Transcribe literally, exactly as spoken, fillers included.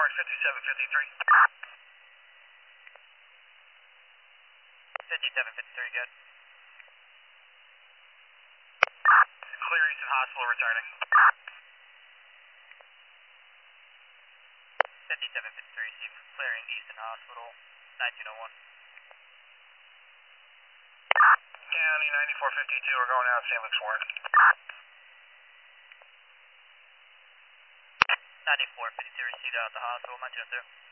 fifty-seven fifty-three. fifty-seven fifty-three, good. Clear Easton Hospital returning. fifty-seven fifty-three, Steve, clearing Easton Hospital, nineteen oh one. County ninety-four fifty-two, we're going out Saint Luke's Warren. ninety-four fifty-two, received out at the hospital, nineteen oh two.